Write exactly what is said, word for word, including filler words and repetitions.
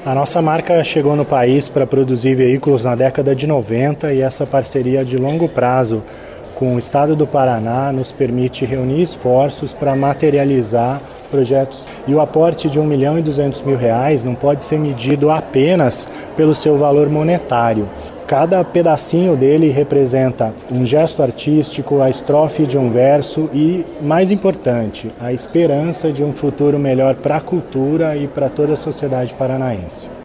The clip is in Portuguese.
A nossa marca chegou no país para produzir veículos na década de noventa e essa parceria de longo prazo com o Estado do Paraná nos permite reunir esforços para materializar projetos. E o aporte de um milhão e duzentos mil reais não pode ser medido apenas pelo seu valor monetário. Cada pedacinho dele representa um gesto artístico, a estrofe de um verso e, mais importante, a esperança de um futuro melhor para a cultura e para toda a sociedade paranaense.